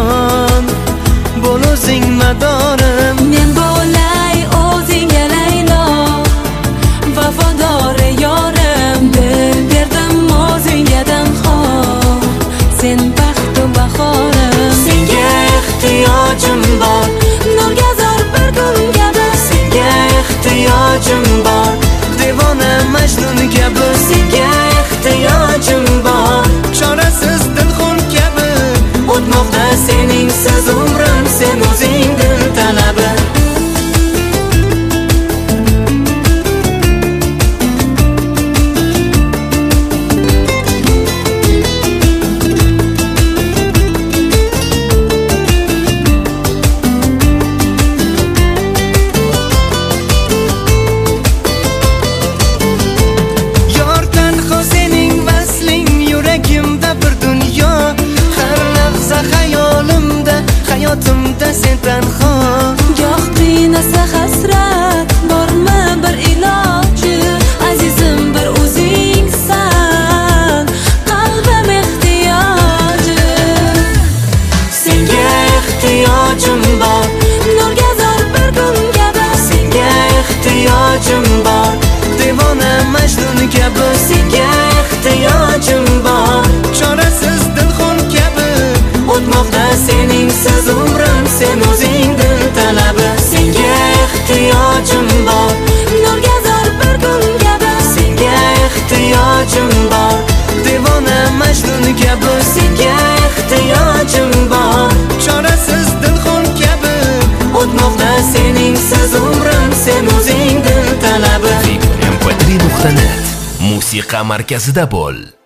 jahon, bo'l o'zing madorim. Men bo'lay o'zingga Laylo, vafodor yorim. Dil berdim o'zingga damxor, sen baxtu bahorim. Senga ehtiyojim bor, Nurga zor bir kun kabi. senga ehtiyojim bor, devona Majnun kabi. Senga ehtiyojim bor, chorasiz dilxun kabi. O'tmoqda seningsiz umrim, sen o'zing dil talabi. Yor tanho sening vasling yuragimda bir dunyo. Har lahza xayolimda, hayotimda sen tanho. Goh qiynasa hasrat, bormi bir iloji? Azizim bir o'zingsan, qalbim ehtiyoji. Senga ehtiyojim bor, Nurga zor bir kun kabi. senga ehtiyojim bor, devona Majnun kabi. Senga ehtiyojim bor, chorasiz dilxun kabi. O'tmoqda seningsiz umrim, sen o'zing dil talabi. Senga ehtiyojim bor, Nurga zor bir kun kabi. senga ehtiyojim bor, devona Majnun kabi. Senga ehtiyojim bor, chorasiz dilxun kabi. O'tmoqda seningsiz umrim, sen o'zing dil talabi. mp3.net musiqa markazida bo'l.